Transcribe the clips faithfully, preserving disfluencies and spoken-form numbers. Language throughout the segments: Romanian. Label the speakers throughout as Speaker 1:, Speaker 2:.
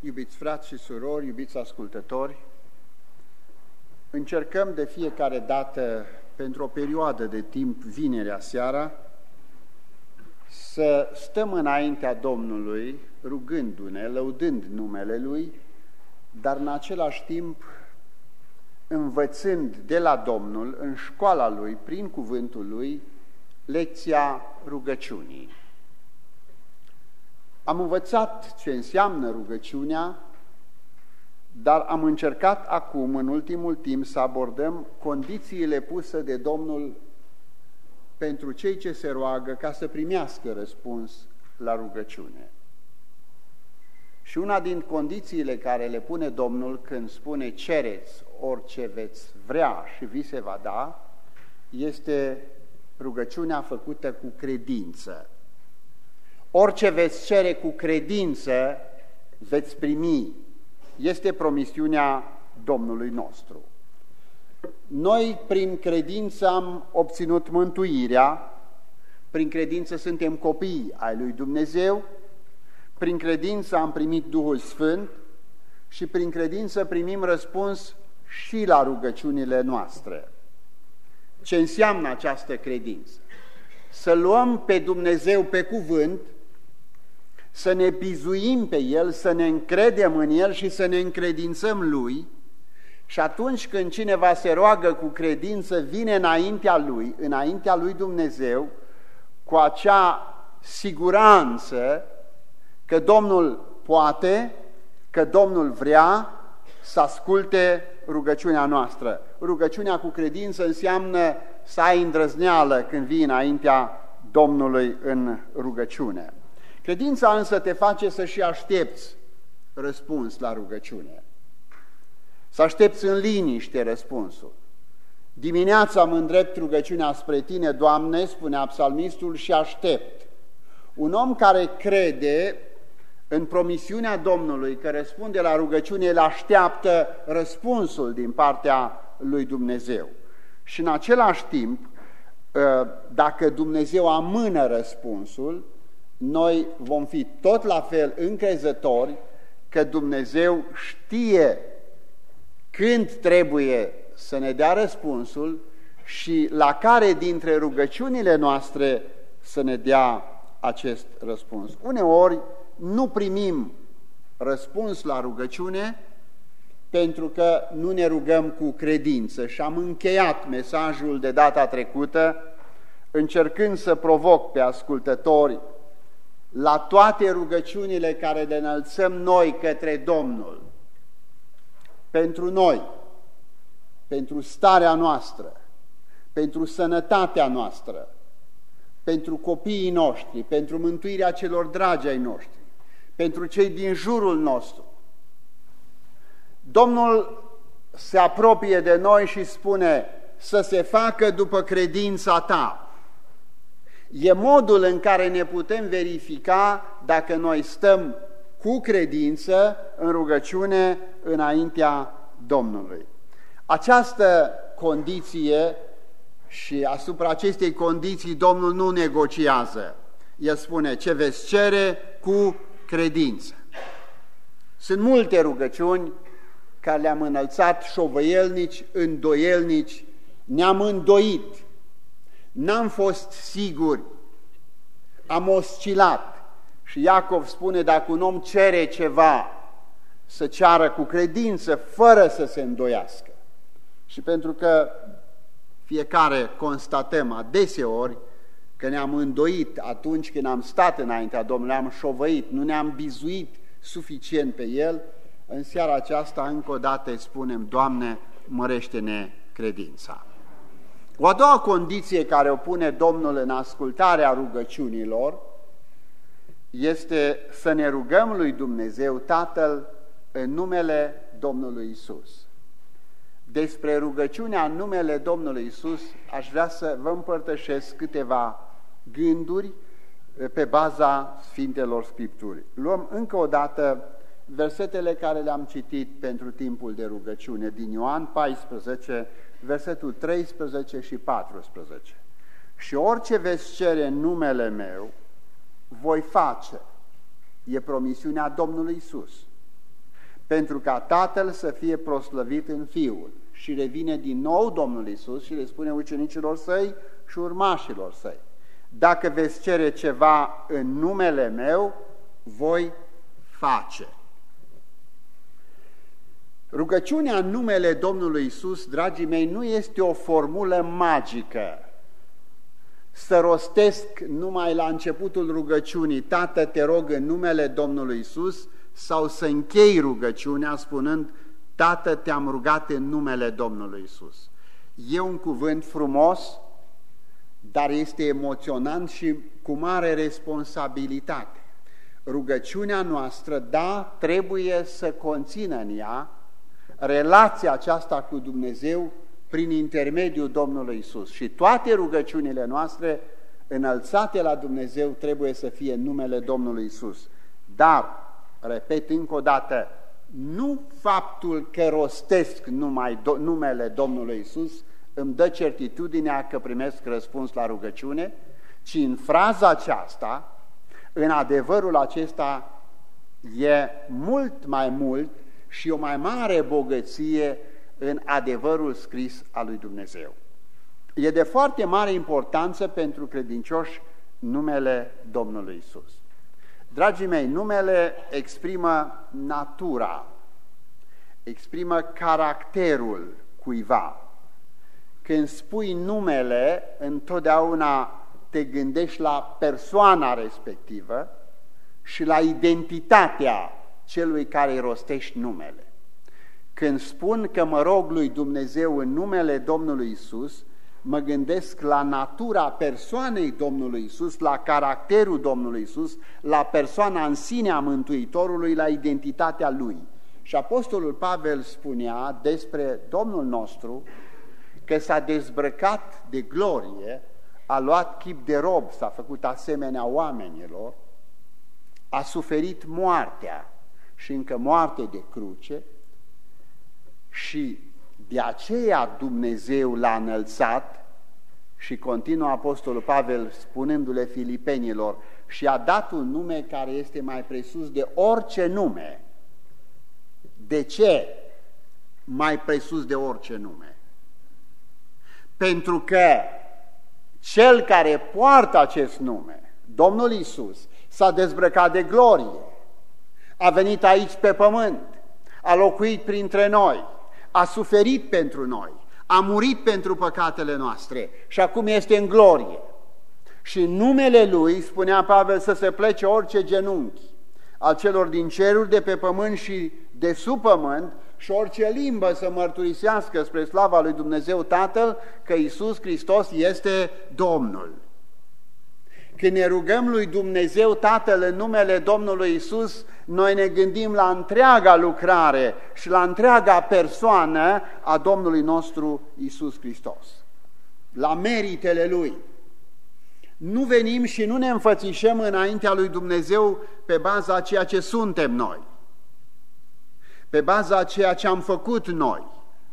Speaker 1: Iubiți frați și surori, iubiți ascultători, încercăm de fiecare dată, pentru o perioadă de timp, vinerea seara, să stăm înaintea Domnului, rugându-ne, lăudând numele Lui, dar în același timp învățând de la Domnul, în școala Lui, prin cuvântul Lui, lecția rugăciunii. Am învățat ce înseamnă rugăciunea, dar am încercat acum, în ultimul timp, să abordăm condițiile puse de Domnul pentru cei ce se roagă ca să primească răspuns la rugăciune. Și una din condițiile care le pune Domnul când spune cereți orice veți vrea și vi se va da, este rugăciunea făcută cu credință. Orice veți cere cu credință, veți primi. Este promisiunea Domnului nostru. Noi, prin credință, am obținut mântuirea, prin credință suntem copii ai lui Dumnezeu, prin credință am primit Duhul Sfânt și prin credință primim răspuns și la rugăciunile noastre. Ce înseamnă această credință? Să luăm pe Dumnezeu pe cuvânt, să ne bizuim pe El, să ne încredem în El și să ne încredințăm Lui, și atunci când cineva se roagă cu credință, vine înaintea Lui, înaintea Lui Dumnezeu, cu acea siguranță că Domnul poate, că Domnul vrea să asculte rugăciunea noastră. Rugăciunea cu credință înseamnă să ai îndrăzneală când vii înaintea Domnului în rugăciune. Credința însă te face să și aștepți răspuns la rugăciune. Să aștepți în liniște răspunsul. Dimineața mă îndrept rugăciunea spre Tine, Doamne, spunea psalmistul, și aștept. Un om care crede în promisiunea Domnului, că răspunde la rugăciune, el așteaptă răspunsul din partea lui Dumnezeu. Și în același timp, dacă Dumnezeu amână răspunsul, noi vom fi tot la fel încrezători că Dumnezeu știe când trebuie să ne dea răspunsul și la care dintre rugăciunile noastre să ne dea acest răspuns. Uneori nu primim răspuns la rugăciune pentru că nu ne rugăm cu credință și am încheiat mesajul de data trecută încercând să provoc pe ascultători la toate rugăciunile care le înălțăm noi către Domnul, pentru noi, pentru starea noastră, pentru sănătatea noastră, pentru copiii noștri, pentru mântuirea celor dragi ai noștri, pentru cei din jurul nostru. Domnul se apropie de noi și spune să se facă după credința ta. E modul în care ne putem verifica dacă noi stăm cu credință în rugăciune înaintea Domnului. Această condiție și asupra acestei condiții Domnul nu negociază. El spune ce veți cere cu credință. Sunt multe rugăciuni care le-am înălțat șovăielnici, îndoielnici, ne-am îndoit, n-am fost siguri, am oscilat. Și Iacov spune, dacă un om cere ceva, să ceară cu credință, fără să se îndoiască. Și pentru că fiecare constatăm adeseori că ne-am îndoit atunci când am stat înaintea Domnului, am șovăit, nu ne-am bizuit suficient pe El, în seara aceasta încă o dată îi spunem, Doamne, mărește-ne credința. O a doua condiție care o pune Domnul în ascultarea rugăciunilor este să ne rugăm lui Dumnezeu Tatăl în numele Domnului Isus. Despre rugăciunea în numele Domnului Isus aș vrea să vă împărtășesc câteva gânduri pe baza Sfintelor Scripturi. Luăm încă o dată versetele care le-am citit pentru timpul de rugăciune din Ioan paisprezece, versetul treisprezece și paisprezece. Și orice veți cere în numele meu, voi face. E promisiunea Domnului Isus. pentru ca Tatăl să fie proslăvit în Fiul. Și revine din nou Domnul Iisus și le spune ucenicilor săi și urmașilor săi: dacă veți cere ceva în numele meu, voi face. Rugăciunea în numele Domnului Iisus, dragii mei, nu este o formulă magică. Să rostesc numai la începutul rugăciunii: Tată, te rog în numele Domnului Iisus, sau să închei rugăciunea spunând: Tată, te-am rugat în numele Domnului Iisus. E un cuvânt frumos, dar este emoționant și cu mare responsabilitate. Rugăciunea noastră, da, trebuie să conțină în ea relația aceasta cu Dumnezeu prin intermediul Domnului Iisus. Și toate rugăciunile noastre înălțate la Dumnezeu trebuie să fie în numele Domnului Iisus. Dar, repet încă o dată, nu faptul că rostesc numai do numele Domnului Iisus îmi dă certitudinea că primesc răspuns la rugăciune, ci în fraza aceasta, în adevărul acesta, e mult mai mult și o mai mare bogăție în adevărul scris al lui Dumnezeu. E de foarte mare importanță pentru credincioși numele Domnului Iisus. Dragii mei, numele exprimă natura, exprimă caracterul cuiva. Când spui numele, întotdeauna te gândești la persoana respectivă și la identitatea celui care îi rostești numele. Când spun că mă rog lui Dumnezeu în numele Domnului Iisus, mă gândesc la natura persoanei Domnului Iisus, la caracterul Domnului Iisus, la persoana în sine a Mântuitorului, la identitatea Lui. Și Apostolul Pavel spunea despre Domnul nostru că s-a dezbrăcat de glorie, a luat chip de rob, s-a făcut asemenea oamenilor, a suferit moartea și încă moarte de cruce și de aceea Dumnezeu l-a înălțat. Și continuă Apostolul Pavel spunându-le filipenilor: și a dat un nume care este mai presus de orice nume. De ce mai presus de orice nume? Pentru că cel care poartă acest nume, Domnul Iisus, s-a dezbrăcat de glorie, a venit aici pe pământ, a locuit printre noi, a suferit pentru noi, a murit pentru păcatele noastre și acum este în glorie. Și în numele Lui, spunea Pavel, să se plece orice genunchi al celor din ceruri, de pe pământ și de sub pământ, și orice limbă să mărturisească spre slava lui Dumnezeu Tatăl că Iisus Hristos este Domnul. Când ne rugăm lui Dumnezeu Tatăl în numele Domnului Iisus, noi ne gândim la întreaga lucrare și la întreaga persoană a Domnului nostru Iisus Hristos, la meritele Lui. Nu venim și nu ne înfățișăm înaintea lui Dumnezeu pe baza a ceea ce suntem noi, pe baza a ceea ce am făcut noi.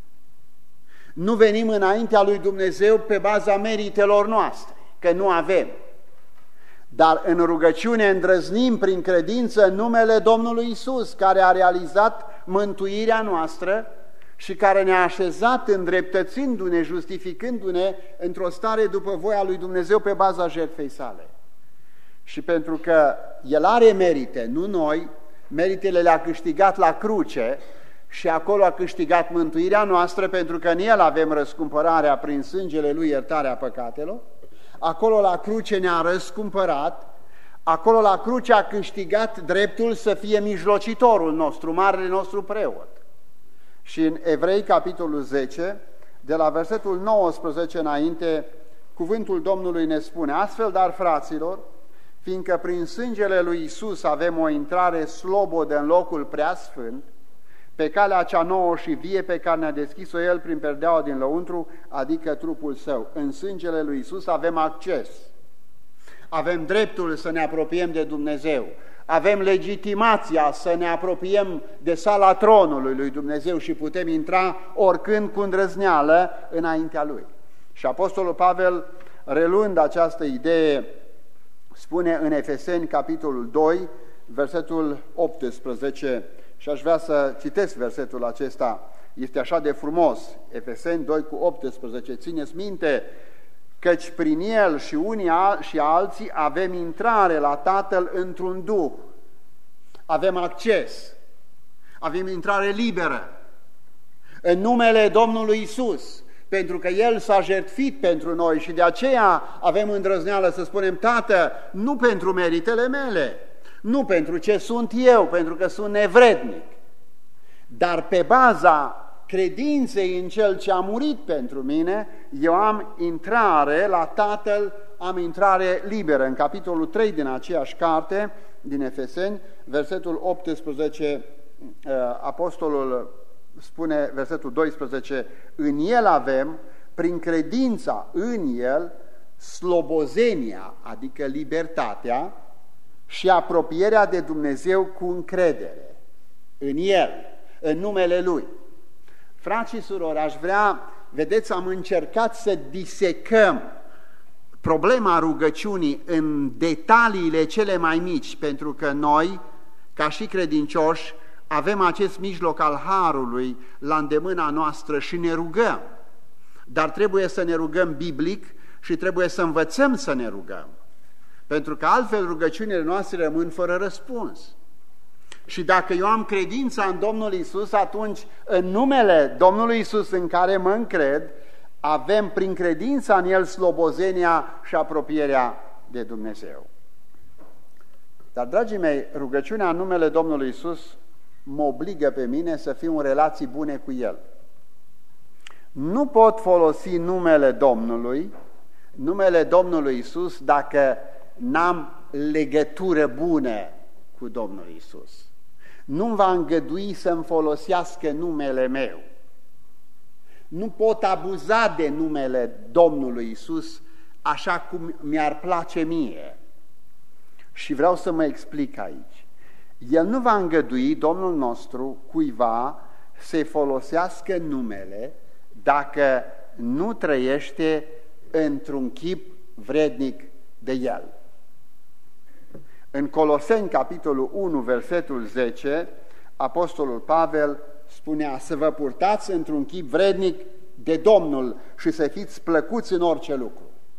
Speaker 1: Nu venim înaintea lui Dumnezeu pe baza meritelor noastre, că nu avem. Dar în rugăciune îndrăznim prin credință în numele Domnului Iisus, care a realizat mântuirea noastră și care ne-a așezat îndreptățindu-ne, justificându-ne într-o stare după voia lui Dumnezeu pe baza jertfei sale. Și pentru că El are merite, nu noi, meritele le-a câștigat la cruce și acolo a câștigat mântuirea noastră, pentru că în El avem răscumpărarea prin sângele Lui, iertarea păcatelor. Acolo la cruce ne-a răscumpărat, acolo la cruce a câștigat dreptul să fie mijlocitorul nostru, marele nostru preot. Și în Evrei, capitolul zece, de la versetul nouăsprezece înainte, cuvântul Domnului ne spune: astfel, dar, fraților, fiindcă prin sângele lui Iisus avem o intrare slobodă în locul preasfânt, pe calea cea nouă și vie pe care ne-a deschis-o El prin perdeaua din lăuntru, adică trupul Său. În sângele lui Iisus avem acces, avem dreptul să ne apropiem de Dumnezeu, avem legitimația să ne apropiem de sala tronului lui Dumnezeu și putem intra oricând cu îndrăzneală înaintea Lui. Și Apostolul Pavel, reluând această idee, spune în Efeseni, capitolul doi, versetul optsprezece Și aș vrea să citesc versetul acesta, este așa de frumos, Efeseni doi cu optsprezece, țineți minte, căci prin el și unii și alții avem intrare la Tatăl într-un Duh, avem acces, avem intrare liberă, în numele Domnului Isus, pentru că El s-a jertfit pentru noi și de aceea avem îndrăzneală să spunem, Tată, nu pentru meritele mele, nu pentru ce sunt eu, pentru că sunt nevrednic, dar pe baza credinței în Cel ce a murit pentru mine, eu am intrare la Tatăl, am intrare liberă. În capitolul trei din aceeași carte, din Efeseni, versetul optsprezece, apostolul spune, versetul doisprezece, în El avem, prin credința în El, slobozenia, adică libertatea, și apropierea de Dumnezeu cu încredere în El, în numele Lui. Frați și surori, aș vrea, vedeți, am încercat să disecăm problema rugăciunii în detaliile cele mai mici, pentru că noi, ca și credincioși, avem acest mijloc al Harului la îndemâna noastră și ne rugăm. Dar trebuie să ne rugăm biblic și trebuie să învățăm să ne rugăm. Pentru că altfel rugăciunile noastre rămân fără răspuns. Și dacă eu am credința în Domnul Isus, atunci în numele Domnului Isus în care mă încred, avem prin credința în El slobozenia și apropierea de Dumnezeu. Dar, dragii mei, rugăciunea în numele Domnului Isus mă obligă pe mine să fiu în relații bune cu El. Nu pot folosi numele Domnului, numele Domnului Isus, dacă n-am legătură bună cu Domnul Isus. Nu-mi va îngădui să-mi folosească numele meu. Nu pot abuza de numele Domnului Isus așa cum mi-ar place mie. Și vreau să mă explic aici. El nu va îngădui, Domnul nostru, cuiva să-i folosească numele dacă nu trăiește într-un chip vrednic de El. În Coloseni, capitolul unu, versetul zece, apostolul Pavel spunea să vă purtați într-un chip vrednic de Domnul și să fiți plăcuți în orice lucru.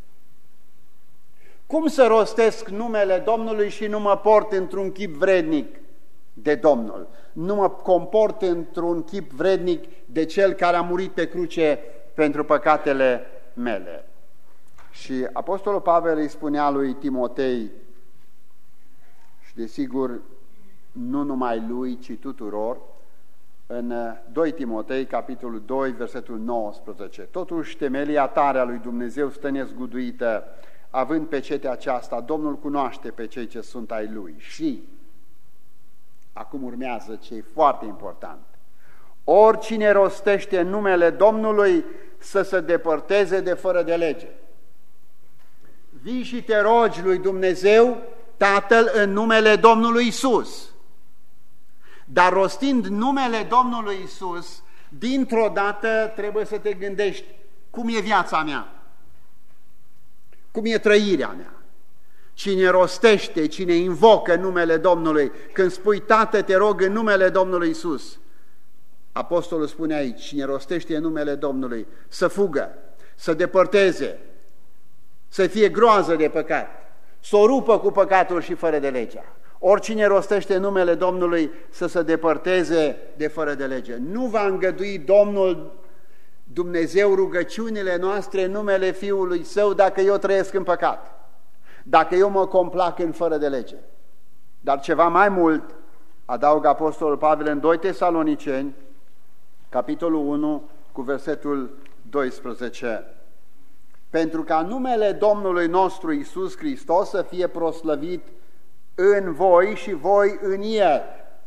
Speaker 1: Cum să rostesc numele Domnului și nu mă port într-un chip vrednic de Domnul? Nu mă comport într-un chip vrednic de Cel care a murit pe cruce pentru păcatele mele. Și apostolul Pavel îi spunea lui Timotei, și desigur nu numai lui, ci tuturor, în doi Timotei, capitolul doi, versetul nouăsprezece. Totuși temelia tare a lui Dumnezeu stă nezguduită, având pecetea aceasta, Domnul cunoaște pe cei ce sunt ai Lui. Și, acum urmează ce e foarte important, oricine rostește numele Domnului să se depărteze de fără de lege. Vii și te rogi lui Dumnezeu, Tatăl, în numele Domnului Isus. Dar rostind numele Domnului Isus, dintr-o dată trebuie să te gândești, cum e viața mea? Cum e trăirea mea? Cine rostește, cine invocă numele Domnului, când spui, Tată, te rog în numele Domnului Isus, apostolul spune aici, cine rostește în numele Domnului, să fugă, să depărteze, să fie groază de păcat, să o rupă cu păcatul și fără de legea. Oricine rostește numele Domnului să se depărteze de fără de lege. Nu va îngădui Domnul Dumnezeu rugăciunile noastre în numele Fiului Său dacă eu trăiesc în păcat, dacă eu mă complac în fără de lege. Dar ceva mai mult, adaugă apostolul Pavel în doi Tesaloniceni, capitolul unu, cu versetul doisprezece. Pentru ca numele Domnului nostru Iisus Hristos să fie proslăvit în voi și voi în El.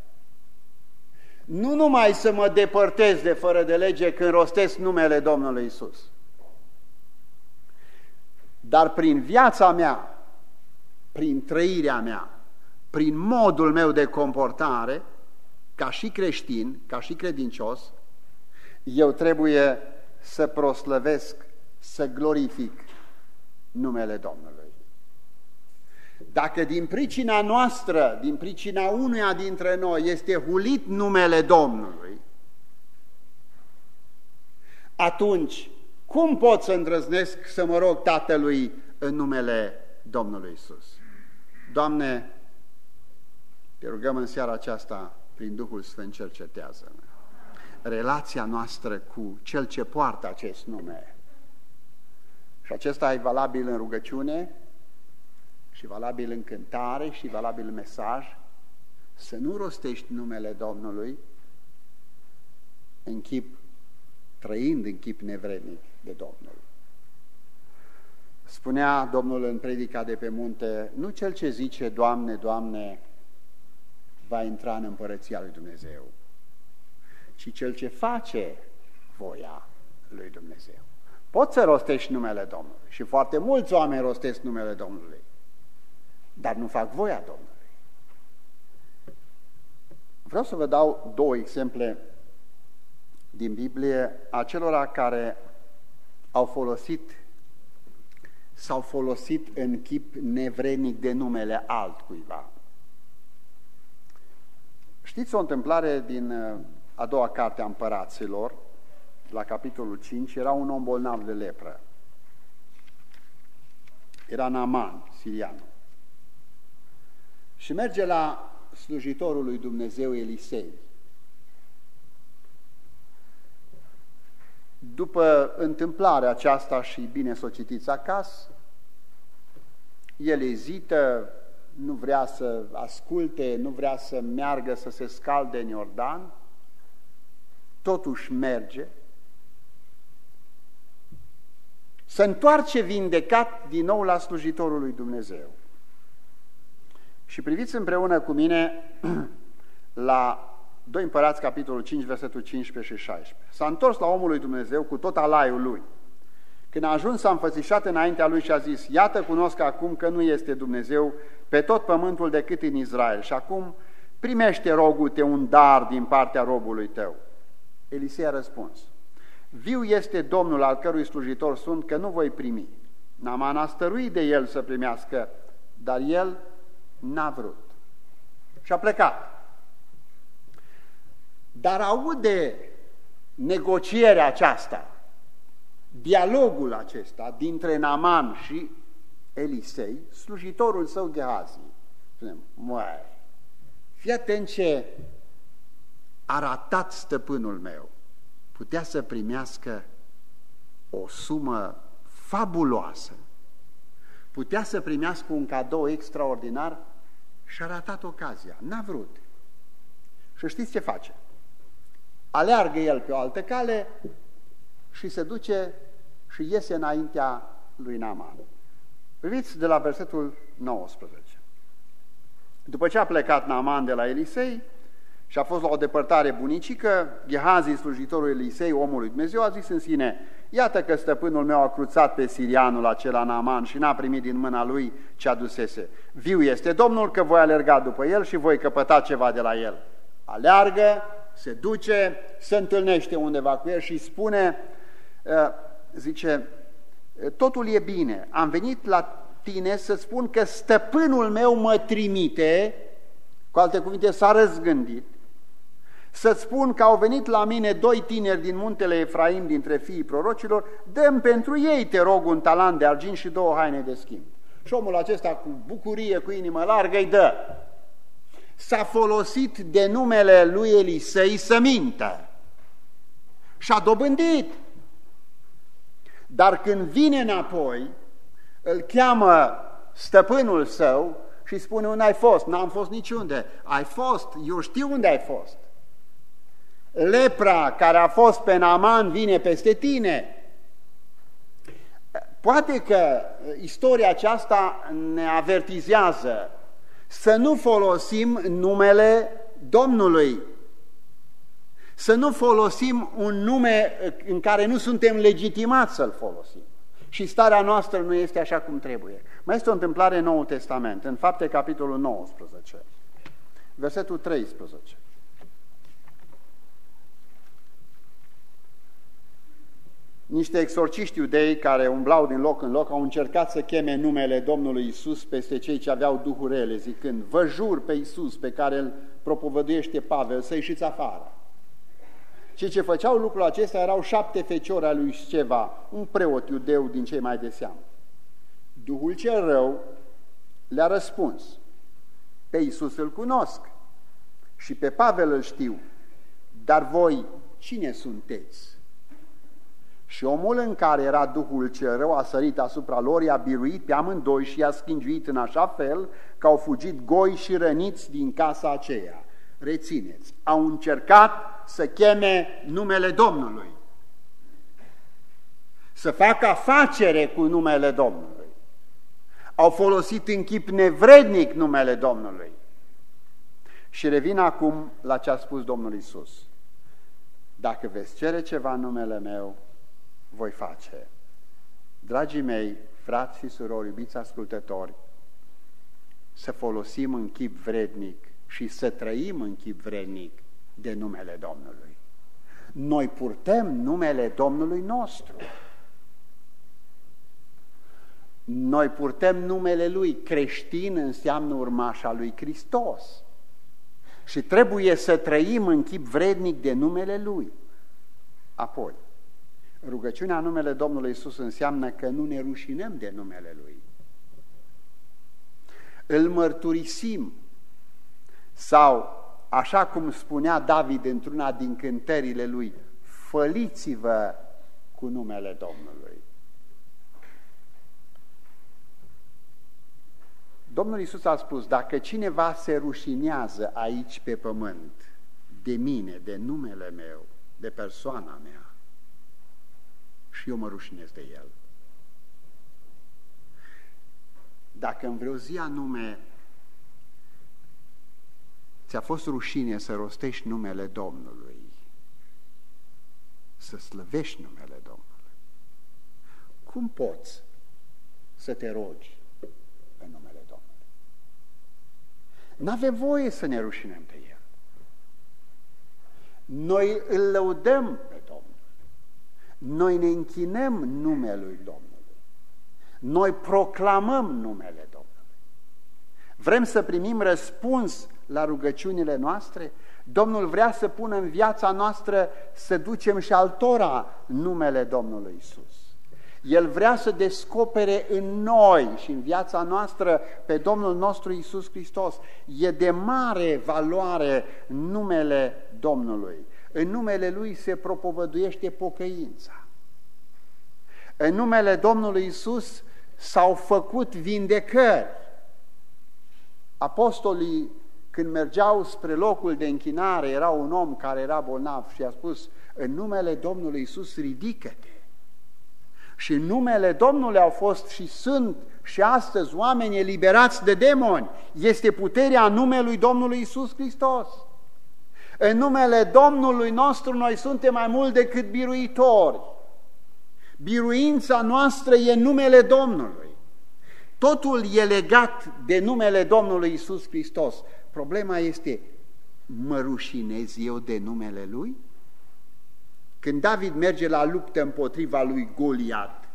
Speaker 1: Nu numai să mă depărtez de fără de lege când rostesc numele Domnului Iisus, dar prin viața mea, prin trăirea mea, prin modul meu de comportare, ca și creștin, ca și credincios, eu trebuie să proslăvesc, să glorific numele Domnului. Dacă din pricina noastră, din pricina unuia dintre noi este hulit numele Domnului, atunci cum pot să îndrăznesc să mă rog Tatălui în numele Domnului Iisus? Doamne, te rugăm în seara aceasta, prin Duhul Sfânt, cercetează-ne relația noastră cu Cel ce poartă acest nume. Și acesta e valabil în rugăciune, și valabil în cântare, și valabil în mesaj, să nu rostești numele Domnului în chip, trăind în chip nevrednic de Domnul. Spunea Domnul în predica de pe munte, nu cel ce zice, Doamne, Doamne, va intra în împărăția lui Dumnezeu, ci cel ce face voia lui Dumnezeu. Poți să rostești numele Domnului și foarte mulți oameni rostesc numele Domnului, dar nu fac voia Domnului. Vreau să vă dau două exemple din Biblie a celora care au folosit s-au folosit în chip nevrednic de numele altcuiva. Știți o întâmplare din a doua carte a Împăraților, la capitolul cinci, era un om bolnav de lepră. Era Naaman, sirianul. Și merge la slujitorul lui Dumnezeu Elisei. După întâmplarea aceasta, și bine să o citiți acasă, el ezită, nu vrea să asculte, nu vrea să meargă să se scalde în Iordan, totuși merge, se întoarce vindecat din nou la slujitorul lui Dumnezeu. Și priviți împreună cu mine la doi Împărați, capitolul cinci, versetul cincisprezece și șaisprezece. S-a întors la omul lui Dumnezeu cu tot alaiul lui. Când a ajuns, s-a înfățișat înaintea lui și a zis, iată, cunosc acum că nu este Dumnezeu pe tot pământul decât în Israel și acum primește, rogu-te, un dar din partea robului tău. Elisei a răspuns, viu este Domnul al cărui slujitor sunt, că nu voi primi. Naaman a stăruit de el să primească, dar el n-a vrut. Și a plecat. Dar aude negocierea aceasta, dialogul acesta dintre Naaman și Elisei, slujitorul său Gehazi. Spunem, măi, fii atent ce a ratat stăpânul meu. Putea să primească o sumă fabuloasă, putea să primească un cadou extraordinar și a ratat ocazia. N-a vrut. Și știți ce face? Aleargă el pe o altă cale și se duce și iese înaintea lui Naaman. Priviți de la versetul nouăsprezece. După ce a plecat Naaman de la Elisei și a fost la o depărtare bunicică, Gehazi, slujitorul Elisei, omul lui Dumnezeu, a zis în sine, iată că stăpânul meu a cruțat pe sirianul acela Naaman și n-a primit din mâna lui ce adusese. Viu este Domnul că voi alerga după el și voi căpăta ceva de la el. Aleargă, se duce, se întâlnește undeva cu el și spune, zice, totul e bine, am venit la tine să spun că stăpânul meu mă trimite, cu alte cuvinte s-a răzgândit, să-ți spun că au venit la mine doi tineri din muntele Efraim, dintre fiii prorocilor, dă-mi pentru ei, te rog, un talant de argint și două haine de schimb. Și omul acesta cu bucurie, cu inimă largă, îi dă. S-a folosit de numele lui Elisei să mintă și a dobândit. Dar când vine înapoi, îl cheamă stăpânul său și spune, unde ai fost? N-am fost niciunde. Ai fost? Eu știu unde ai fost. Lepra care a fost pe Naaman vine peste tine. Poate că istoria aceasta ne avertizează să nu folosim numele Domnului, să nu folosim un nume în care nu suntem legitimați să-l folosim. Și starea noastră nu este așa cum trebuie. Mai este o întâmplare în Noul Testament, în Fapte, capitolul nouăsprezece, versetul treisprezece. Niște exorciști iudei care umblau din loc în loc au încercat să cheme numele Domnului Isus peste cei ce aveau duhuri rele, zicând: vă jur pe Isus pe care îl propovăduiește Pavel, să ieșiți afară. Cei ce făceau lucrul acesta erau șapte feciori al lui Sceva, un preot iudeu din cei mai de seamă. Duhul cel rău le-a răspuns: pe Isus îl cunosc și pe Pavel îl știu, dar voi cine sunteți? Și omul în care era duhul cel rău a sărit asupra lor, i-a biruit pe amândoi și i-a schingiuit în așa fel că au fugit goi și răniți din casa aceea. Rețineți, au încercat să cheme numele Domnului, să facă afacere cu numele Domnului. Au folosit în chip nevrednic numele Domnului. Și revin acum la ce a spus Domnul Iisus: dacă veți cere ceva în numele meu, voi face. Dragii mei, frați și surori, iubiți ascultători, să folosim în chip vrednic și să trăim în chip vrednic de numele Domnului. Noi purtăm numele Domnului nostru. Noi purtăm numele Lui. Creștin înseamnă urmașa lui Hristos. Și trebuie să trăim în chip vrednic de numele Lui. Apoi, rugăciunea în numele Domnului Iisus înseamnă că nu ne rușinăm de numele Lui. Îl mărturisim, sau, așa cum spunea David într-una din cântările lui: făliți-vă cu numele Domnului. Domnul Iisus a spus: dacă cineva se rușinează aici pe pământ de mine, de numele meu, de persoana mea, și eu mă rușinez de el. Dacă în vreo zi anume ți-a fost rușine să rostești numele Domnului, să slăvești numele Domnului, cum poți să te rogi în numele Domnului? N-avem voie să ne rușinăm de El. Noi îl lăudăm pe Domnul. Noi ne închinăm numelui Domnului. Noi proclamăm numele Domnului. Vrem să primim răspuns la rugăciunile noastre? Domnul vrea să pună în viața noastră să ducem și altora numele Domnului Iisus. El vrea să descopere în noi și în viața noastră pe Domnul nostru Iisus Hristos. E de mare valoare numele Domnului. În numele Lui se propovăduiește pocăința. În numele Domnului Iisus s-au făcut vindecări. Apostolii, când mergeau spre locul de închinare, era un om care era bolnav și a spus: în numele Domnului Iisus ridică-te. Și în numele Domnului au fost și sunt și astăzi oameni eliberați de demoni. Este puterea numelui Domnului Iisus Hristos. În numele Domnului nostru noi suntem mai mult decât biruitori. Biruința noastră e numele Domnului. Totul e legat de numele Domnului Iisus Hristos. Problema este: mă rușinez eu de numele Lui? Când David merge la luptă împotriva lui Goliat,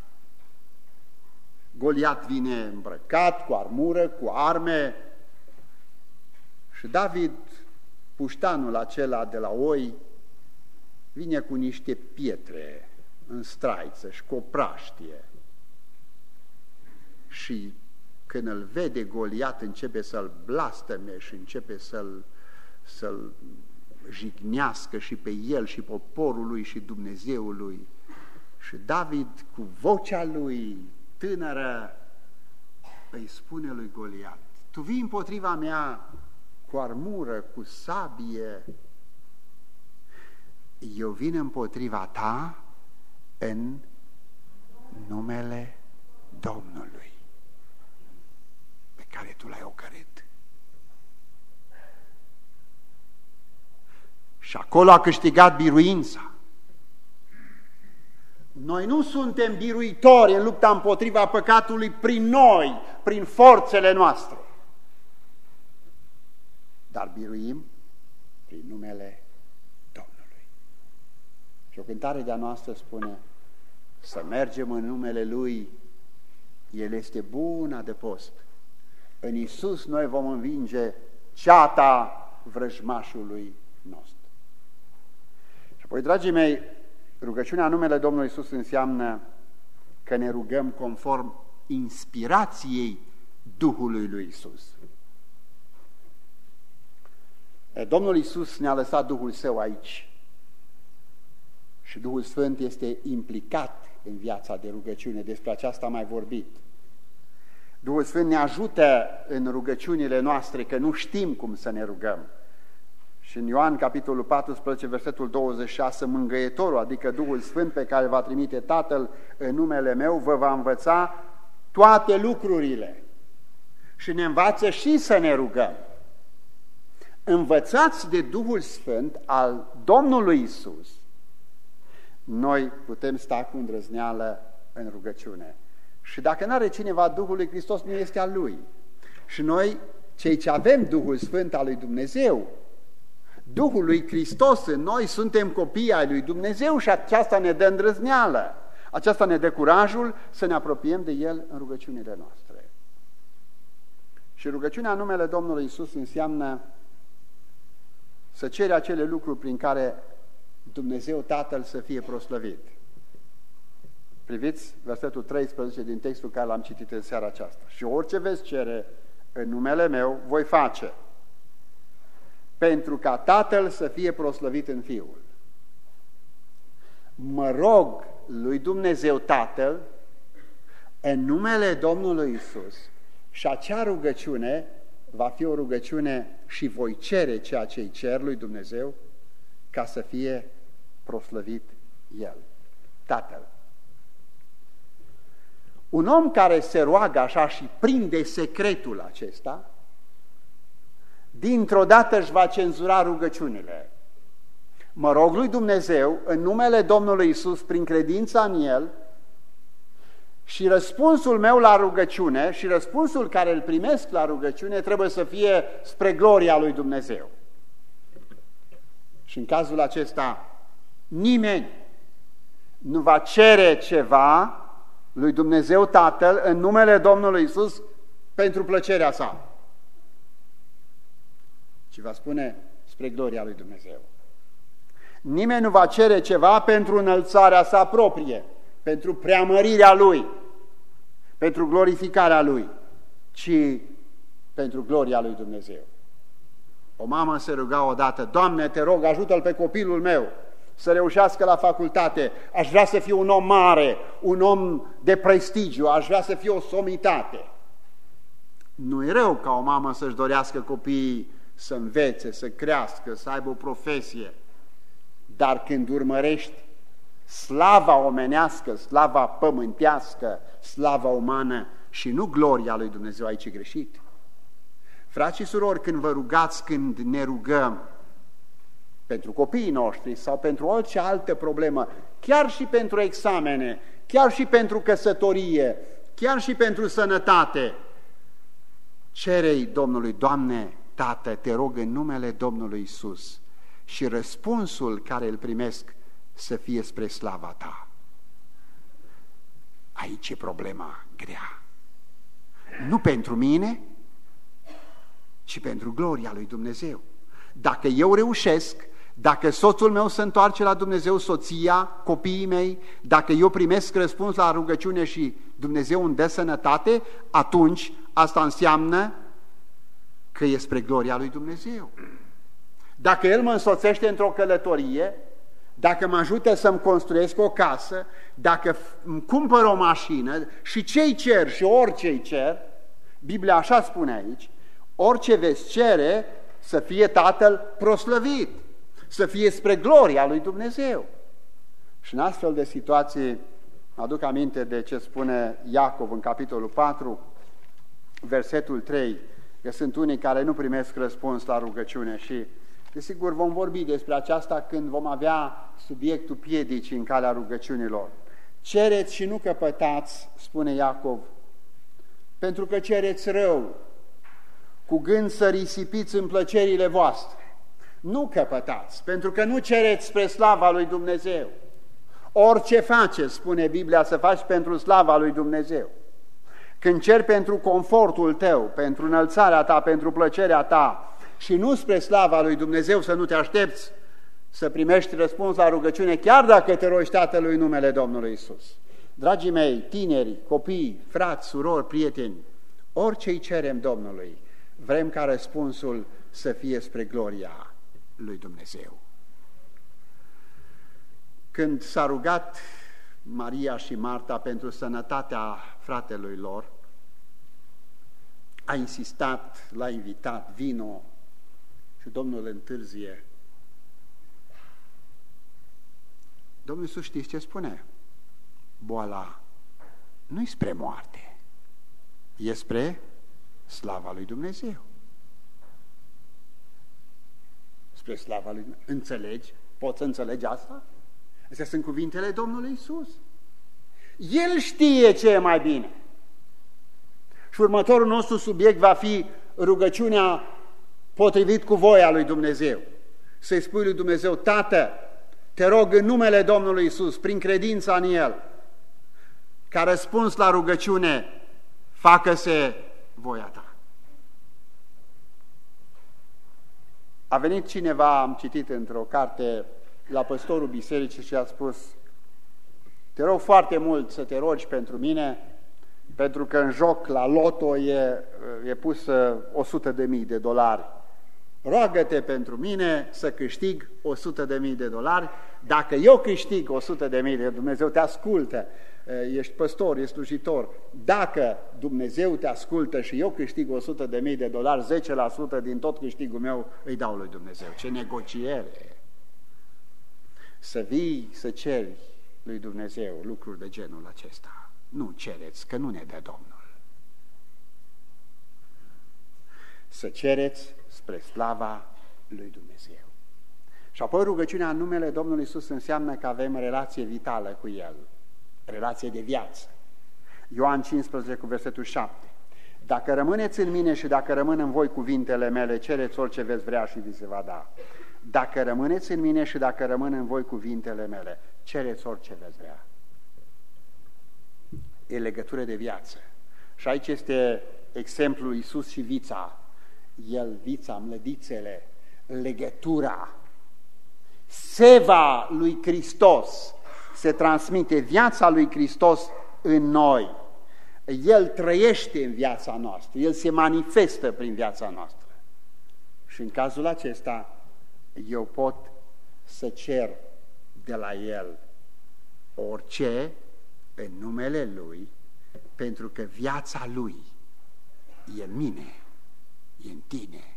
Speaker 1: Goliat vine îmbrăcat, cu armură, cu arme, și David, puștanul acela de la oi, vine cu niște pietre în straiță și cu o praștie. Și când îl vede Goliat, începe să-l blastăme și începe să-l să-l jignească și pe el și poporul lui și Dumnezeul lui. Și David, cu vocea lui tânără, îi spune lui Goliat: tu vii împotriva mea cu armură, cu sabie, eu vin împotriva ta în numele Domnului pe care tu l-ai ocărât. Și acolo a câștigat biruința. Noi nu suntem biruitori în lupta împotriva păcatului prin noi, prin forțele noastre, dar biruim prin numele Domnului. Și o cântare de-a noastră spune: să mergem în numele Lui. El este bun adăpost. În Iisus noi vom învinge ceata vrăjmașului nostru. Și apoi, dragii mei, rugăciunea în numele Domnului Iisus înseamnă că ne rugăm conform inspirației Duhului lui Iisus. Domnul Iisus ne-a lăsat Duhul Său aici și Duhul Sfânt este implicat în viața de rugăciune. Despre aceasta am mai vorbit. Duhul Sfânt ne ajută în rugăciunile noastre, că nu știm cum să ne rugăm. Și în Ioan, capitolul paisprezece, versetul douăzeci și șase, mângâietorul, adică Duhul Sfânt pe care va trimite Tatăl în numele meu, vă va învăța toate lucrurile și ne învață și să ne rugăm. Învățați de Duhul Sfânt al Domnului Iisus, noi putem sta cu îndrăzneală în rugăciune. Și dacă nu are cineva Duhul lui Hristos, nu este al Lui. Și noi, cei ce avem Duhul Sfânt al lui Dumnezeu, Duhul lui Hristos în noi, suntem copii ai lui Dumnezeu și aceasta ne dă îndrăzneală. Aceasta ne dă curajul să ne apropiem de El în rugăciunile noastre. Și rugăciunea în numele Domnului Iisus înseamnă să ceri acele lucruri prin care Dumnezeu Tatăl să fie proslăvit. Priviți versetul treisprezece din textul care l-am citit în seara aceasta. Și orice veți cere în numele meu, voi face, pentru ca Tatăl să fie proslăvit în Fiul. Mă rog lui Dumnezeu Tatăl în numele Domnului Iisus și acea rugăciune va fi o rugăciune și voi cere ceea ce îi cer lui Dumnezeu ca să fie proslăvit El, Tatăl. Un om care se roagă așa și prinde secretul acesta, dintr-o dată își va cenzura rugăciunile. Mă rog lui Dumnezeu în numele Domnului Iisus prin credința în El și răspunsul meu la rugăciune și răspunsul care îl primesc la rugăciune trebuie să fie spre gloria lui Dumnezeu. Și în cazul acesta nimeni nu va cere ceva lui Dumnezeu Tatăl în numele Domnului Iisus pentru plăcerea sa, ci va spune spre gloria lui Dumnezeu. Nimeni nu va cere ceva pentru înălțarea sa proprie, pentru preamărirea Lui, pentru glorificarea Lui, ci pentru gloria lui Dumnezeu. O mamă se ruga odată: Doamne, te rog, ajută-l pe copilul meu să reușească la facultate, aș vrea să fiu un om mare, un om de prestigiu, aș vrea să fiu o somitate. Nu e rău ca o mamă să-și dorească copiii să învețe, să crească, să aibă o profesie, dar când urmărești slava omenească, slava pământească, slava umană și nu gloria lui Dumnezeu, aici e greșit. Frați și surori, când vă rugați, când ne rugăm pentru copiii noștri sau pentru orice altă problemă, chiar și pentru examene, chiar și pentru căsătorie, chiar și pentru sănătate, cere-i Domnului: Doamne, Tată, te rog în numele Domnului Iisus, și răspunsul care îl primesc să fie spre slava Ta. Aici e problema grea. Nu pentru mine, ci pentru gloria lui Dumnezeu. Dacă eu reușesc, dacă soțul meu se întoarce la Dumnezeu, soția, copiii mei, dacă eu primesc răspuns la rugăciune și Dumnezeu îmi dă sănătate, atunci asta înseamnă că e spre gloria lui Dumnezeu. Dacă El mă însoțește într-o călătorie, dacă mă ajută să-mi construiesc o casă, dacă îmi cumpăr o mașină și ce-i cer și orice-i cer, Biblia așa spune aici, orice veți cere să fie Tatăl proslăvit, să fie spre gloria lui Dumnezeu. Și în astfel de situații aduc aminte de ce spune Iacov în capitolul patru, versetul trei, că sunt unii care nu primesc răspuns la rugăciune și desigur vom vorbi despre aceasta când vom avea subiectul piedicii în calea rugăciunilor. Cereți și nu căpătați, spune Iacov, pentru că cereți rău, cu gând să risipiți în plăcerile voastre. Nu căpătați, pentru că nu cereți spre slava lui Dumnezeu. Orice faceți, spune Biblia, să faci pentru slava lui Dumnezeu. Când ceri pentru confortul tău, pentru înălțarea ta, pentru plăcerea ta și nu spre slava lui Dumnezeu, să nu te aștepți să primești răspuns la rugăciune, chiar dacă te rogi Tatălui în numele Domnului Iisus. Dragii mei, tineri, copii, frați, surori, prieteni, orice îi cerem Domnului, vrem ca răspunsul să fie spre gloria lui Dumnezeu. Când s-a rugat Maria și Marta pentru sănătatea fratelui lor, a insistat, l-a invitat, vino, și Domnul întârzie. Domnul Iisus, știți ce spune? Boala nu-i spre moarte, e spre slava lui Dumnezeu. Spre slava lui Dumnezeu. Înțelegi? Poți să înțelegi asta? Astea sunt cuvintele Domnului Iisus. El știe ce e mai bine. Și următorul nostru subiect va fi rugăciunea potrivit cu voia lui Dumnezeu. Să-i spui lui Dumnezeu, Tată, te rog în numele Domnului Iisus, prin credința în El, ca răspuns la rugăciune, facă-se voia ta. A venit cineva, am citit într-o carte, la păstorul bisericii și a spus, te rog foarte mult să te rogi pentru mine, pentru că în joc la loto e, e pus o sută de mii de dolari. Roagă-te pentru mine să câștig o sută de mii de dolari. Dacă eu câștig o sută de mii de Dumnezeu te ascultă, ești păstor, ești slujitor. Dacă Dumnezeu te ascultă și eu câștig o sută de mii de dolari, zece la sută din tot câștigul meu îi dau lui Dumnezeu. Ce negociere! Să vii, să ceri lui Dumnezeu lucruri de genul acesta. Nu cereți, că nu ne dă Domnul. Să cereți spre slava lui Dumnezeu. Și apoi rugăciunea în numele Domnului Iisus înseamnă că avem relație vitală cu El, relație de viață. Ioan cincisprezece cu versetul șapte. Dacă rămâneți în mine și dacă rămân în voi cuvintele mele, cereți orice veți vrea și vi se va da. Dacă rămâneți în mine și dacă rămân în voi cuvintele mele, cereți orice veți vrea. E legătură de viață. Și aici este exemplul Iisus și vița. El, vița, mlădițele, legătura. Seva lui Hristos se transmite, viața lui Hristos în noi. El trăiește în viața noastră, El se manifestă prin viața noastră. Și în cazul acesta, eu pot să cer de la El orice în numele Lui, pentru că viața Lui e în mine, e în tine.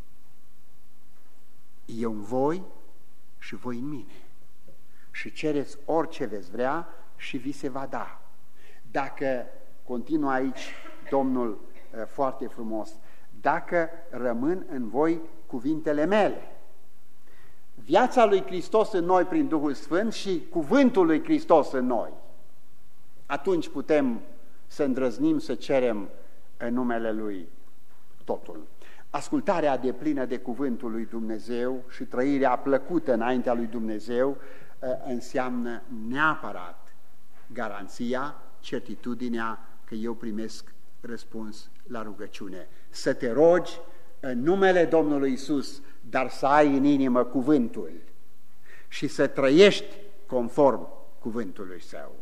Speaker 1: Eu în voi și voi în mine. Și cereți orice veți vrea și vi se va da. Dacă, continuă aici Domnul foarte frumos, dacă rămân în voi cuvintele mele. Viața lui Hristos în noi prin Duhul Sfânt și cuvântul lui Hristos în noi. Atunci putem să îndrăznim să cerem în numele Lui totul. Ascultarea deplină de cuvântul lui Dumnezeu și trăirea plăcută înaintea lui Dumnezeu înseamnă neapărat garanția, certitudinea că eu primesc răspuns la rugăciune. Să te rogi în numele Domnului Iisus, dar să ai în inimă cuvântul și să trăiești conform cuvântului Său.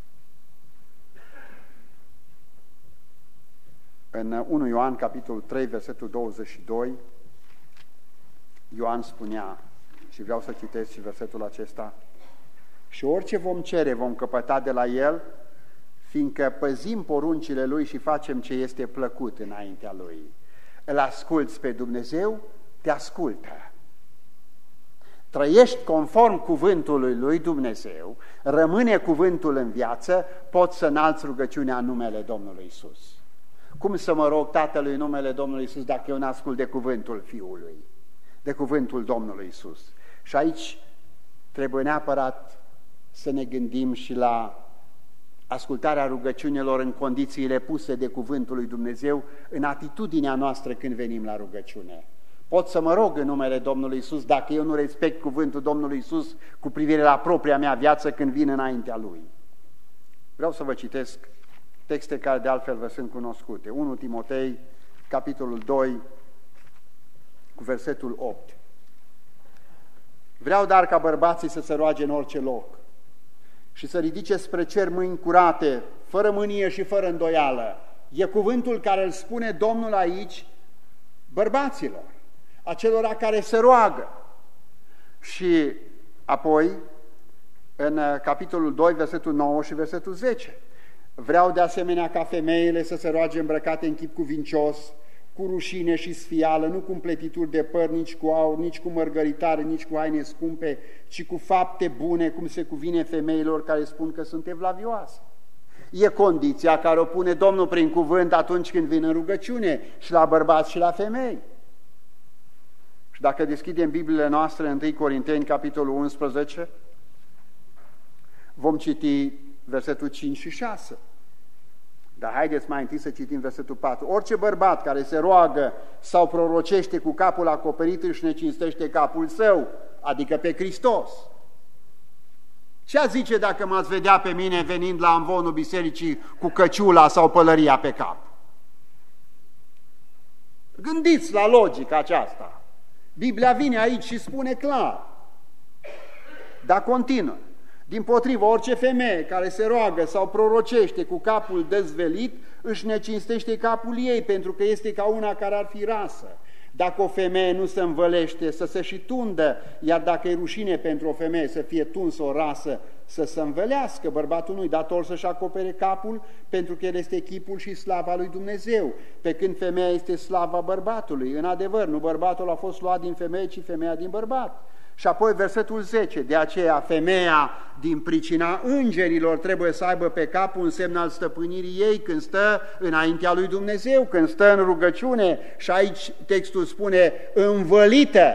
Speaker 1: În unu Ioan, capitolul trei, versetul douăzeci și doi, Ioan spunea, și vreau să citesc și versetul acesta, și orice vom cere vom căpăta de la El, fiindcă păzim poruncile Lui și facem ce este plăcut înaintea Lui. Îl asculți pe Dumnezeu, te ascultă. Trăiești conform cuvântului lui Dumnezeu, rămâne cuvântul în viață, poți să înalți rugăciunea în numele Domnului Iisus. Cum să mă rog Tatălui în numele Domnului Iisus dacă eu n-ascult de cuvântul Fiului, de cuvântul Domnului Iisus? Și aici trebuie neapărat să ne gândim și la ascultarea rugăciunilor în condițiile puse de cuvântul lui Dumnezeu, în atitudinea noastră când venim la rugăciune. pot să mă rog în numele Domnului Iisus dacă eu nu respect cuvântul Domnului Iisus cu privire la propria mea viață când vin înaintea Lui. Vreau să vă citesc texte care de altfel vă sunt cunoscute. unu Timotei, capitolul doi, cu versetul opt. Vreau dar ca bărbații să se roage în orice loc și să ridice spre cer mâini curate, fără mânie și fără îndoială. E cuvântul care îl spune Domnul aici bărbaților, acelora care se roagă. Și apoi, în capitolul doi, versetul nouă și versetul zece. Vreau de asemenea ca femeile să se roage îmbrăcate în chip cuvincios, cu rușine și sfială, nu cu împletituri de păr, nici cu aur, nici cu mărgăritare, nici cu haine scumpe, ci cu fapte bune, cum se cuvine femeilor care spun că sunt evlavioase. E condiția care o pune Domnul prin cuvânt atunci când vin în rugăciune, și la bărbați și la femei. Și dacă deschidem Bibliile noastre în întâi Corinteni, capitolul unsprezece, vom citi versetul cinci și șase. Dar haideți mai întâi să citim versetul patru. Orice bărbat care se roagă sau prorocește cu capul acoperit își necinstește capul său, adică pe Hristos. Ce zice dacă m-ați vedea pe mine venind la amvonul bisericii cu căciula sau pălăria pe cap? Gândiți la logica aceasta. Biblia vine aici și spune clar. Dar continuă. Dimpotrivă, orice femeie care se roagă sau prorocește cu capul dezvelit, își necinstește capul ei, pentru că este ca una care ar fi rasă. Dacă o femeie nu se învălește, să se și tundă, iar dacă e rușine pentru o femeie să fie tuns o rasă, să se învelească. Bărbatul nu-i dator să-și acopere capul, pentru că el este chipul și slava lui Dumnezeu, pe când femeia este slava bărbatului. În adevăr, nu bărbatul a fost luat din femeie, ci femeia din bărbat. Și apoi versetul zece, de aceea femeia din pricina îngerilor trebuie să aibă pe cap un semn al stăpânirii ei când stă înaintea lui Dumnezeu, când stă în rugăciune, și aici textul spune învălită.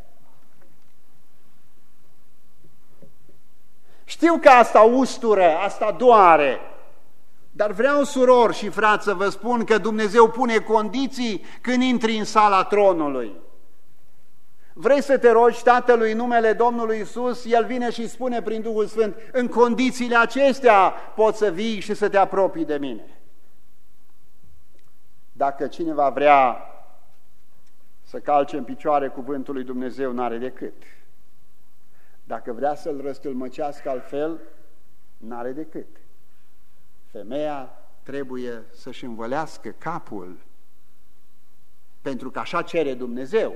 Speaker 1: Știu că asta ustură, asta doare, dar vreau, surori și frați, să vă spun că Dumnezeu pune condiții când intri în sala tronului. Vrei să te rogi Tatălui în numele Domnului Iisus, El vine și spune prin Duhul Sfânt, în condițiile acestea poți să vii și să te apropii de mine. Dacă cineva vrea să calce în picioare cuvântul lui Dumnezeu, n-are decât. Dacă vrea să-l răstâlmăcească altfel, n-are decât. Femeia trebuie să-și învălească capul, pentru că așa cere Dumnezeu.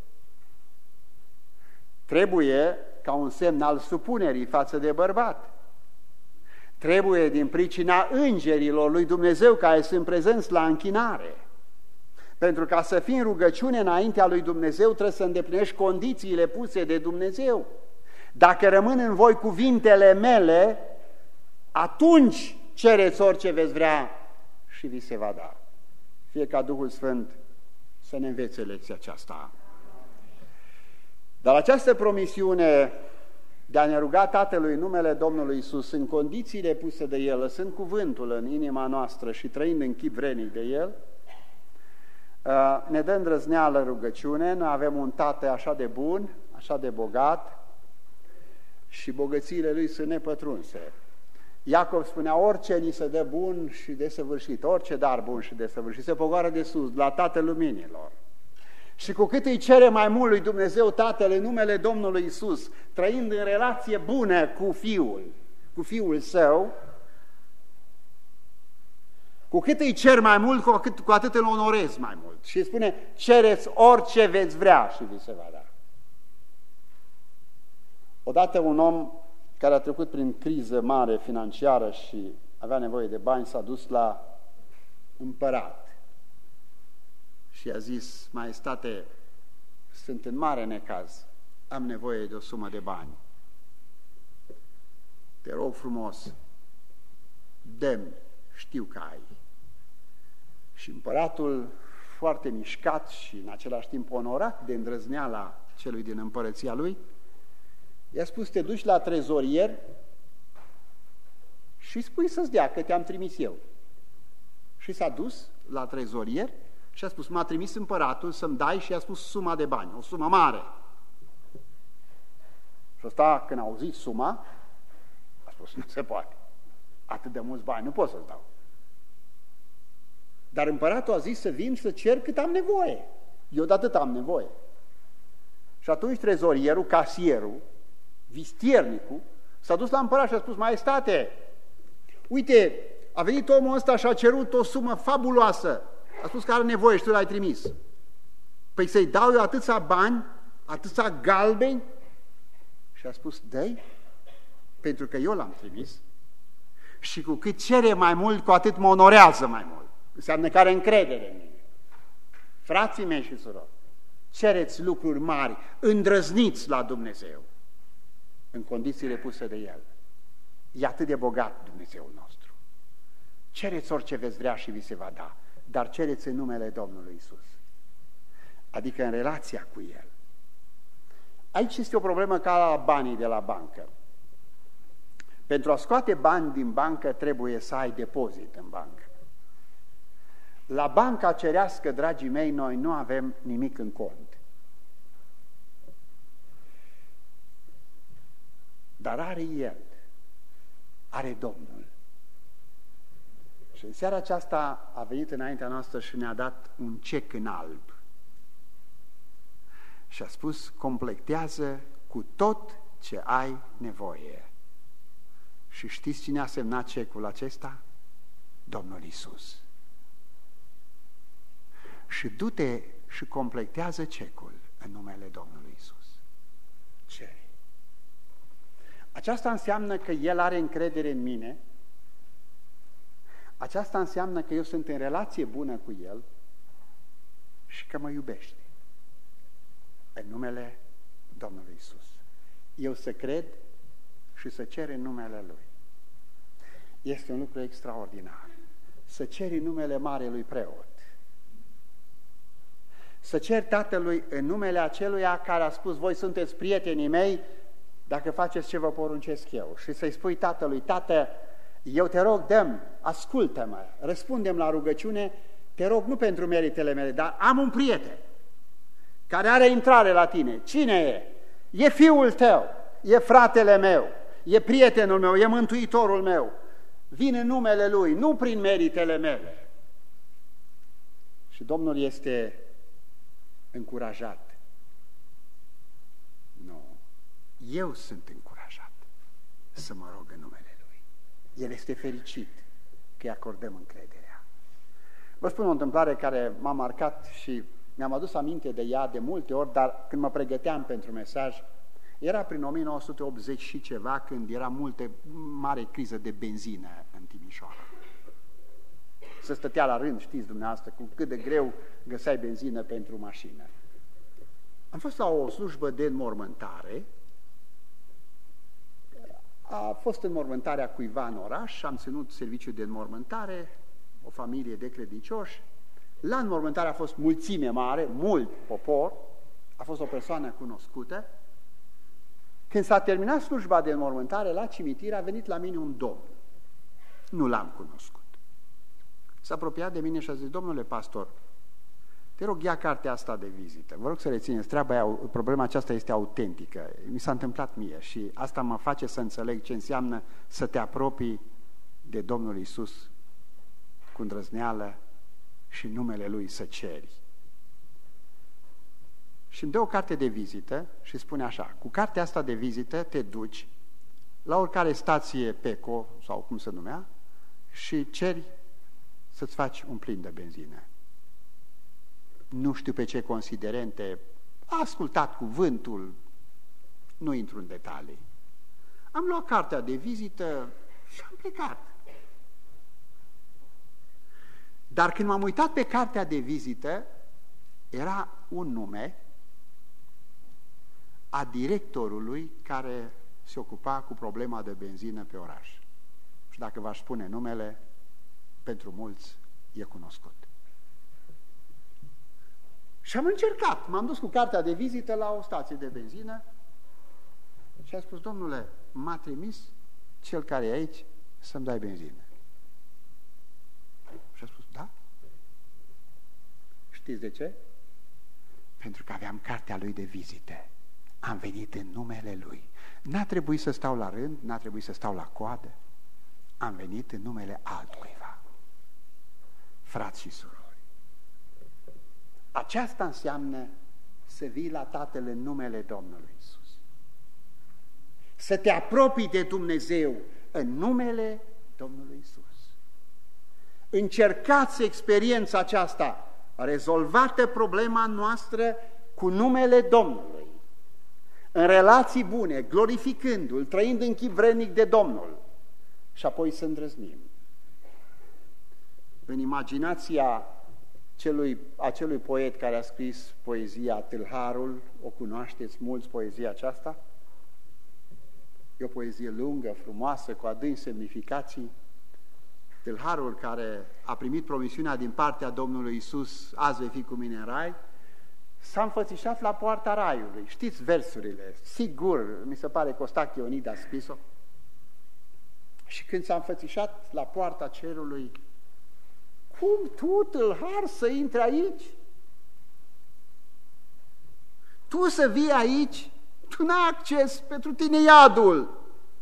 Speaker 1: Trebuie ca un semn al supunerii față de bărbat. Trebuie din pricina îngerilor lui Dumnezeu care sunt prezenți la închinare. Pentru ca să fii în rugăciune înaintea lui Dumnezeu, trebuie să îndeplinești condițiile puse de Dumnezeu. Dacă rămân în voi cuvintele mele, atunci cereți orice veți vrea și vi se va da. Fie ca Duhul Sfânt să ne învețe lecția aceasta. Dar această promisiune de a ne ruga Tatălui în numele Domnului Iisus, în condițiile puse de El, lăsând cuvântul în inima noastră și trăind în chip vrenic de El, ne dă îndrăzneală rugăciune. Noi avem un Tată așa de bun, așa de bogat și bogățiile Lui sunt nepătrunse. Iacov spunea, orice ni se dă bun și desăvârșit, orice dar bun și desăvârșit, se pogoară de sus, la Tatăl luminilor. Și cu cât îi cere mai mult lui Dumnezeu Tatăl în numele Domnului Iisus, trăind în relație bună cu Fiul, cu Fiul Său, cu cât îi cer mai mult, cu atât, cu atât îl onorez mai mult. Și îi spune, cereți orice veți vrea și vi se va da. Odată un om care a trecut prin criză mare financiară și avea nevoie de bani, s-a dus la împărat și a zis, Maestate, sunt în mare necaz, am nevoie de o sumă de bani. Te rog frumos, dă-mi, știu că ai. Și împăratul, foarte mișcat și în același timp onorat de îndrăzneala celui din împărăția lui, i-a spus, te duci la trezorier și spui să-ți dea, că te-am trimis eu. Și s-a dus la trezorier Și a spus, m-a trimis împăratul să-mi dai și a spus suma de bani, o sumă mare. Și ăsta, când a auzit suma, a spus, nu se poate. Atât de mulți bani, nu pot să-ți dau. Dar împăratul a zis să vin să cer cât am nevoie. Eu de atât am nevoie. Și atunci trezorierul, casierul, vistiernicul, s-a dus la împărat și a spus, maestate, uite, a venit omul ăsta și a cerut o sumă fabuloasă. A spus că are nevoie și tu l-ai trimis. Păi să-i dau eu atâția bani, atâția galbeni? Și a spus, dă-i, pentru că eu l-am trimis. Și cu cât cere mai mult, cu atât mă onorează mai mult. Înseamnă că are încredere în mine. Frații mei și surori, cereți lucruri mari, îndrăzniți la Dumnezeu, în condițiile puse de El. E atât de bogat Dumnezeul nostru. Cereți orice veți vrea și vi se va da, dar cereți în numele Domnului Isus, adică în relația cu El. Aici este o problemă ca la banii de la bancă. Pentru a scoate bani din bancă trebuie să ai depozit în bancă. La banca cerească, dragii mei, noi nu avem nimic în cont. Dar are El, are Domnul. Și în seara aceasta a venit înaintea noastră și ne-a dat un cec în alb. Și a spus, completează cu tot ce ai nevoie. Și știți cine a semnat cecul acesta? Domnul Iisus. Și du-te și completează cecul în numele Domnului Iisus. Cere. Aceasta înseamnă că El are încredere în mine. Aceasta înseamnă că eu sunt în relație bună cu El și că mă iubește. În numele Domnului Iisus. Eu să cred și să cer în numele Lui. Este un lucru extraordinar. Să ceri în numele Marelui Preot. Să cer Tatălui în numele aceluia care a spus, voi sunteți prietenii mei dacă faceți ce vă poruncesc eu. Și să-i spui Tatălui, Tată, eu te rog, dă-mi, ascultă-mă, răspundem la rugăciune, te rog nu pentru meritele mele, dar am un prieten care are intrare la tine. Cine e? E fiul tău, e fratele meu, e prietenul meu, e mântuitorul meu. Vin în numele Lui, nu prin meritele mele. Și Domnul este încurajat. Nu. Eu sunt încurajat să mă rog în numele Lui. El este fericit că îi acordăm încrederea. Vă spun o întâmplare care m-a marcat și mi-am adus aminte de ea de multe ori, dar când mă pregăteam pentru mesaj, era prin o mie nouă sute optzeci și ceva, când era multe, mare criză de benzină în Timișoara. Se stătea la rând, știți dumneavoastră, cu cât de greu găseai benzină pentru mașină. Am fost la o slujbă de înmormântare, a fost înmormântarea cuiva în oraș, am ținut serviciu de înmormântare, o familie de credincioși. La înmormântare a fost mulțime mare, mult popor, a fost o persoană cunoscută. Când s-a terminat slujba de înmormântare la cimitir, a venit la mine un domn. Nu l-am cunoscut. S-a apropiat de mine și a zis, domnule pastor, te rog, ia cartea asta de vizită. Vă rog să rețineți, treaba aia, problema aceasta este autentică. Mi s-a întâmplat mie și asta mă face să înțeleg ce înseamnă să te apropii de Domnul Iisus cu îndrăzneală și în numele Lui să ceri. Și îmi dă o carte de vizită și spune așa, cu cartea asta de vizită te duci la oricare stație Peco, sau cum se numea, și ceri să-ți faci un plin de benzină. Nu știu pe ce considerente, a ascultat cuvântul, nu intru în detalii. Am luat cartea de vizită și am plecat. Dar când m-am uitat pe cartea de vizită, era un nume a directorului care se ocupa cu problema de benzină pe oraș. Și dacă v-aș spune numele, pentru mulți e cunoscut. Și am încercat, m-am dus cu cartea de vizită la o stație de benzină și a spus, domnule, m-a trimis cel care e aici să-mi dai benzină. Și a spus, da? Știți de ce? Pentru că aveam cartea lui de vizite. Am venit în numele lui. N-a trebuit să stau la rând, n-a trebuit să stau la coadă. Am venit în numele altcuiva. Frați și surori, aceasta înseamnă să vii la Tatăl în numele Domnului Iisus. Să te apropii de Dumnezeu în numele Domnului Iisus. Încercați experiența aceasta, rezolvată problema noastră cu numele Domnului, în relații bune, glorificându-L, trăind în chip vrednic de Domnul, și apoi să îndrăznim. În imaginația celui, acelui poet care a scris poezia Tâlharul, o cunoașteți mulți poezia aceasta? E o poezie lungă, frumoasă, cu adânci semnificații. Tâlharul care a primit promisiunea din partea Domnului Iisus, azi vei fi cu mine în rai, s-a înfățișat la poarta raiului. Știți versurile? Sigur, mi se pare că Costache Ionid a scris-o. Și când s-a înfățișat la poarta cerului, cum tu, tâlhar, să intri aici? Tu să vii aici? Tu n-ai acces, pentru tine iadul.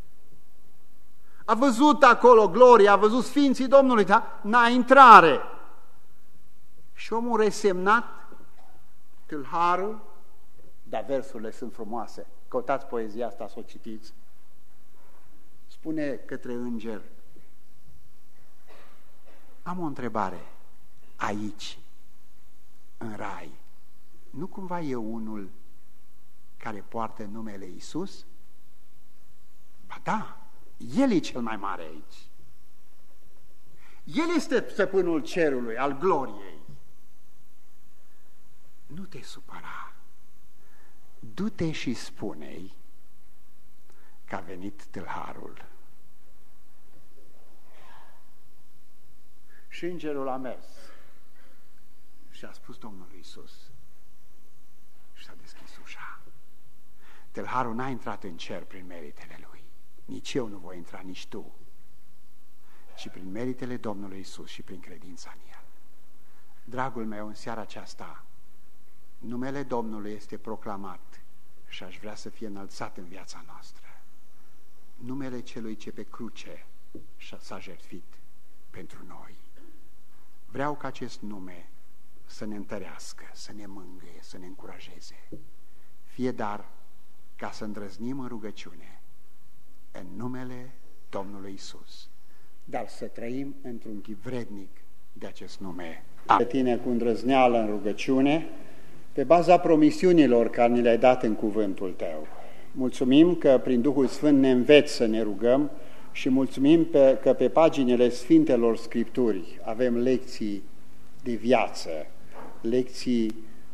Speaker 1: A văzut acolo gloria, a văzut Sfinții Domnului, dar n-a intrare. Și omul resemnat, tâlharul, dar versurile sunt frumoase, căutați poezia asta să o citiți, spune către înger: am o întrebare, aici, în rai, nu cumva e unul care poartă numele Iisus? Ba da, El e cel mai mare aici. El este stăpânul cerului, al gloriei. Nu te supăra, du-te și spune-i că a venit tâlharul. Și îngerul a mers și a spus Domnului Iisus și s-a deschis ușa. Tâlharul n-a intrat în cer prin meritele lui, nici eu nu voi intra, nici tu, ci prin meritele Domnului Iisus și prin credința în El. Dragul meu, în seara aceasta, numele Domnului este proclamat și aș vrea să fie înălțat în viața noastră. Numele Celui ce pe cruce s-a jertfit pentru noi. Vreau ca acest nume să ne întărească, să ne mângâie, să ne încurajeze. Fie dar ca să îndrăznim în rugăciune în numele Domnului Iisus, dar să trăim într-un chip vrednic de acest nume. Pe tine cu îndrăzneală în rugăciune, pe baza promisiunilor care ni le-ai dat în cuvântul tău. Mulțumim că prin Duhul Sfânt ne înveți să ne rugăm și mulțumim pe, că pe paginile Sfintelor Scripturi avem lecții de viață, lecții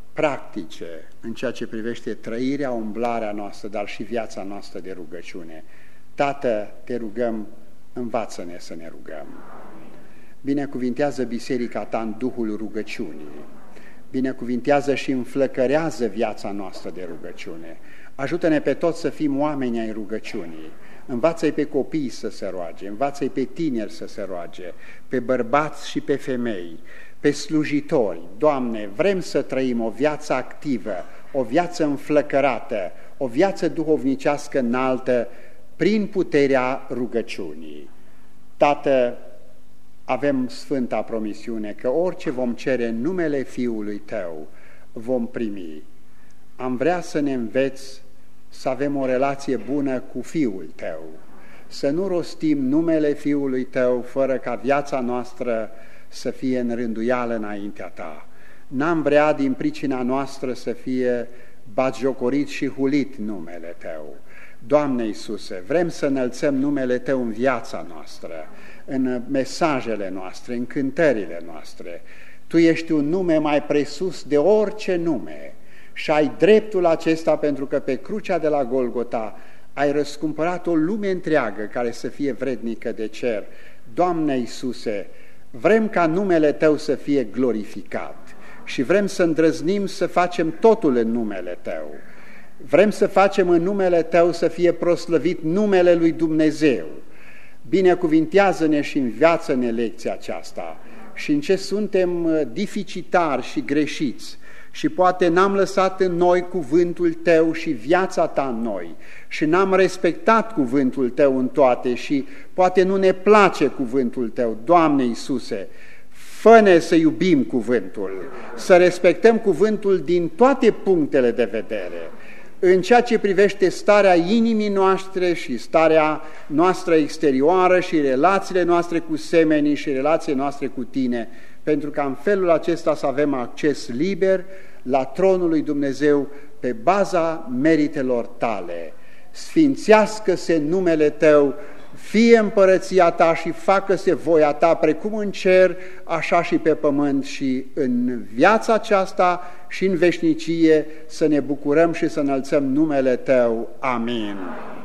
Speaker 1: practice în ceea ce privește trăirea, umblarea noastră, dar și viața noastră de rugăciune. Tată, te rugăm, învață-ne să ne rugăm. Binecuvintează biserica ta în Duhul rugăciunii. Binecuvintează și înflăcărează viața noastră de rugăciune. Ajută-ne pe toți să fim oameni ai rugăciunii. Învață-i pe copii să se roage, învață-i pe tineri să se roage, pe bărbați și pe femei, pe slujitori. Doamne, vrem să trăim o viață activă, o viață înflăcărată, o viață duhovnicească înaltă prin puterea rugăciunii. Tată, avem sfânta promisiune că orice vom cere în numele Fiului Tău vom primi. Am vrea să ne înveți să avem o relație bună cu Fiul Tău, să nu rostim numele Fiului Tău fără ca viața noastră să fie în rânduială înaintea Ta. N-am vrea din pricina noastră să fie batjocorit și hulit numele Tău. Doamne Iisuse, vrem să înălțăm numele Tău în viața noastră, în mesajele noastre, în cântările noastre. Tu ești un nume mai presus de orice nume și ai dreptul acesta pentru că pe crucea de la Golgota ai răscumpărat o lume întreagă care să fie vrednică de cer. Doamne Iisuse, vrem ca numele Tău să fie glorificat și vrem să îndrăznim să facem totul în numele Tău. Vrem să facem în numele Tău să fie proslăvit numele lui Dumnezeu. Binecuvintează-ne și învață-ne lecția aceasta și în ce suntem deficitari și greșiți. Și poate n-am lăsat în noi cuvântul Tău și viața Ta în noi și n-am respectat cuvântul Tău în toate și poate nu ne place cuvântul Tău. Doamne Iisuse, fă-ne să iubim cuvântul, să respectăm cuvântul din toate punctele de vedere, în ceea ce privește starea inimii noastre și starea noastră exterioară și relațiile noastre cu semenii și relațiile noastre cu Tine, pentru ca în felul acesta să avem acces liber la tronul lui Dumnezeu pe baza meritelor Tale. Sfințească-se numele Tău, fie împărăția Ta și facă-se voia Ta, precum în cer, așa și pe pământ, și în viața aceasta și în veșnicie să ne bucurăm și să înălțăm numele Tău. Amin.